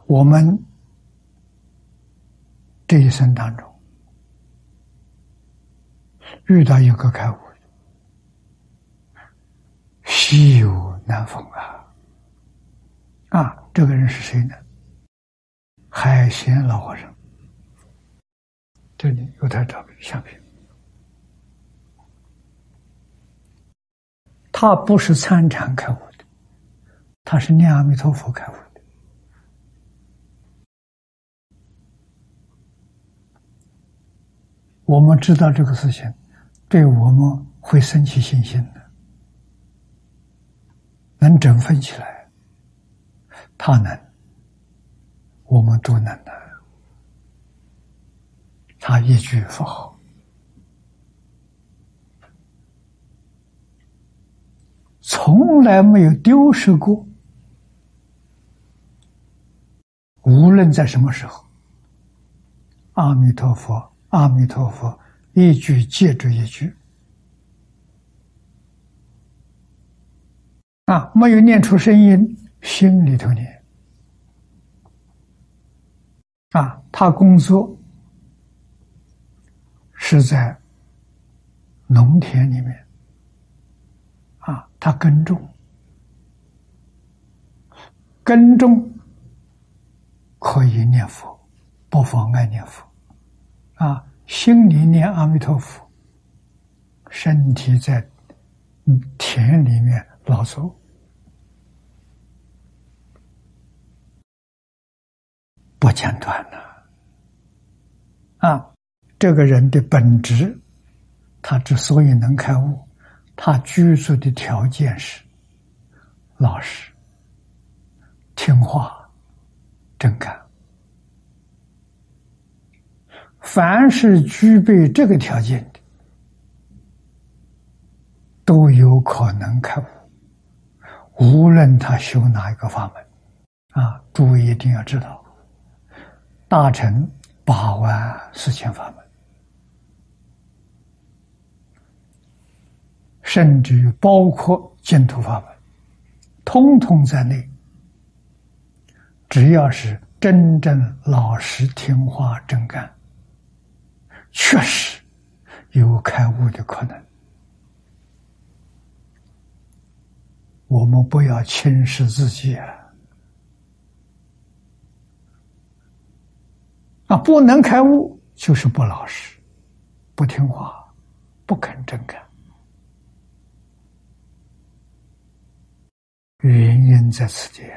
我们这一生当中遇到一个开悟的，稀有难逢啊！这个人是谁呢？海贤老和尚，这里有他照片相片。他不是参禅开悟的，他是念阿弥陀佛开悟的。我们知道这个事情，对我们会升起信心的，能振奋起来。他能，我们都能的。他一句佛号，从来没有丢失过，无论在什么时候，阿弥陀佛，阿弥陀佛，一句接着一句，没有念出声音，心里头念。他工作是在农田里面，他耕种，可以念佛，不妨碍念佛，心里念阿弥陀佛，身体在田里面劳作，不间断这个人的本质，他之所以能开悟，他居住的条件是老实、听话、真干。凡是具备这个条件的，都有可能开悟，无论他修哪一个法门诸位一定要知道，大乘84000法门，甚至于包括净土法门，通通在内。只要是真正老实听话真干，确实有开悟的可能。我们不要轻视自己不能开悟就是不老实、不听话、不肯真干。原因在此地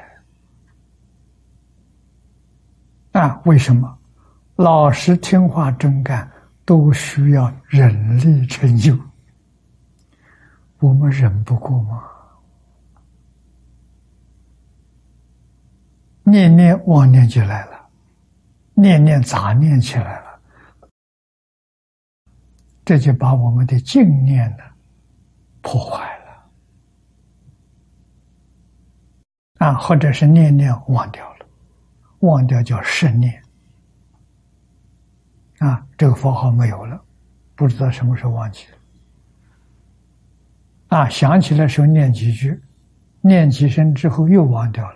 为什么老实听话真干都需要忍力成就？我们忍不过吗？念念妄念就来了，念念杂念起来了，这就把我们的净念呢破坏了或者是念念忘掉了，忘掉叫圣念这个佛号没有了，不知道什么时候忘记了想起来时候念几句，念几声之后又忘掉了。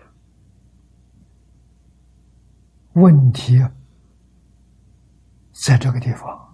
问题在这个地方